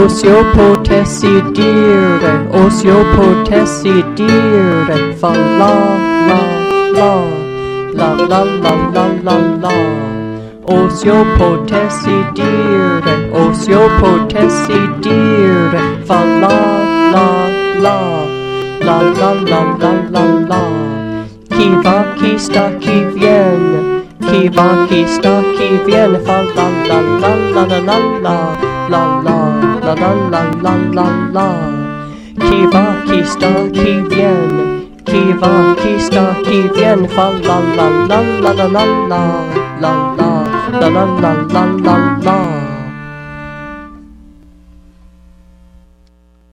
Osio potessi dire, osio potessi dire, fa la la la la la la la la la. Osio potessi dire, osio potessi dire, fa la la la la la la la la la. Chi va, chi sta, chi viene, chi va, chi sta, chi viene, fa la la la la la la la la la la la la la. Chi va, chi sta, chi viene, chi va, chi sta, chi viene, fa la la la la la la la la la la la la la la.